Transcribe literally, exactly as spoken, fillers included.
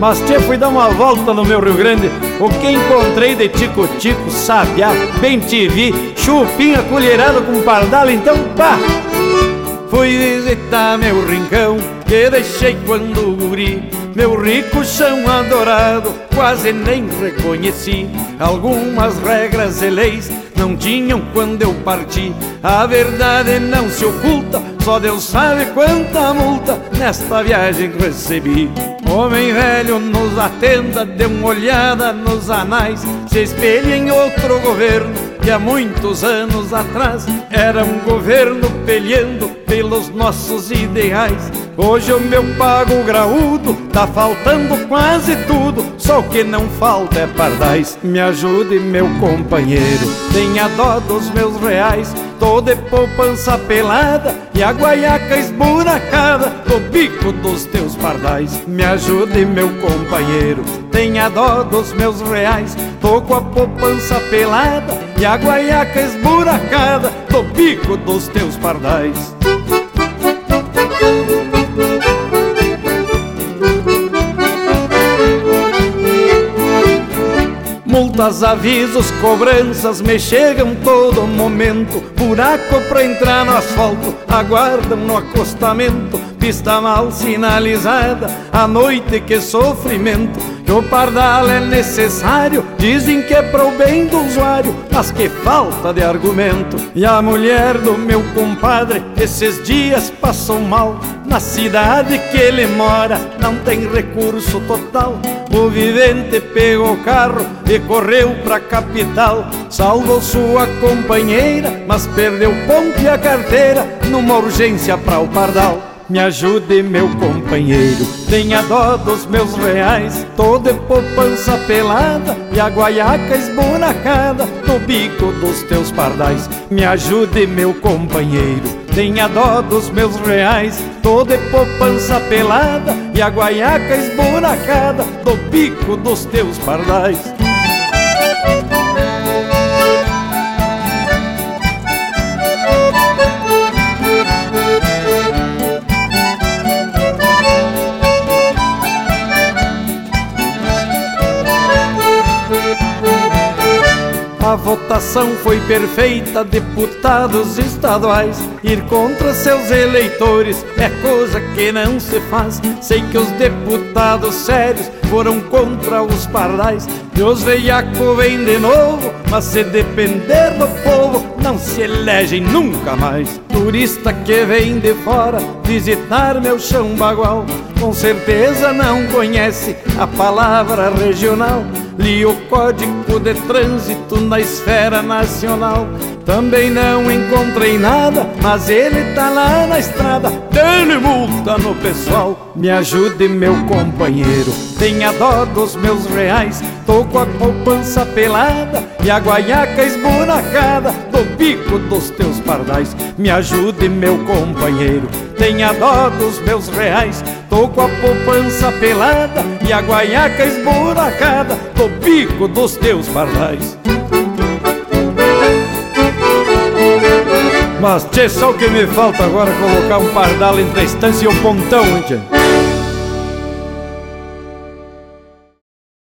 Mas tchê, fui dar uma volta no meu Rio Grande. O que encontrei de tico-tico, sabiá, bem te vi, chupinha, colherada com pardal, então pá! Fui visitar meu rincão que deixei quando guri, meu rico chão adorado, quase nem reconheci. Algumas regras e leis não tinham quando eu parti. A verdade não se oculta, só Deus sabe quanta multa nesta viagem recebi. Homem velho nos atenda, dê uma olhada nos anais, se espelha em outro governo que há muitos anos atrás era um governo peleando pelos nossos ideais. Hoje o meu pago graúdo tá faltando quase tudo, só o que não falta é pardais. Me ajude, meu companheiro, tenha dó dos meus reais. Tô de poupança pelada e a guaiaca esburacada do bico dos teus pardais. Me ajude, meu companheiro, tenha dó dos meus reais. Tô com a poupança pelada e a guaiaca esburacada do bico dos teus pardais. Multas, avisos, cobranças me chegam todo momento. Buraco pra entrar no asfalto, aguardam no acostamento. Pista mal sinalizada, à noite que sofrimento. Que o pardal é necessário, dizem que é pro bem do usuário, mas que falta de argumento. E a mulher do meu compadre esses dias passou mal. Na cidade que ele mora não tem recurso total. O vivente pegou o carro e correu pra capital. Salvou sua companheira, mas perdeu o ponto e a carteira numa urgência pra o pardal. Me ajude, meu companheiro, tenha dó dos meus reais. Tô de poupança pelada e a guaiaca esburacada do bico dos teus pardais. Me ajude, meu companheiro, tenha dó dos meus reais. Tô de poupança pelada e a guaiaca esburacada do bico dos teus pardais. A votação foi perfeita, deputados estaduais. Ir contra seus eleitores é coisa que não se faz. Sei que os deputados sérios foram contra os pardais. E os veiacos vêm de novo, mas se depender do povo não se elegem nunca mais. Turista que vem de fora visitar meu chão bagual, com certeza não conhece a palavra regional. Li o Código de Trânsito na esfera nacional, também não encontrei nada, mas ele tá lá na estrada, dando multa no pessoal. Me ajude, meu companheiro, tenha dó dos meus reais. Tô com a poupança pelada e a guaiaca esburacada do bico dos teus pardais. Me ajude, meu companheiro, tenha dó dos meus reais. Tô com a poupança pelada e a guaiaca esburacada do bico dos teus pardais. Mas tchê, só o que me falta agora é colocar um pardal entre a estância e o pontão, hein, tchê?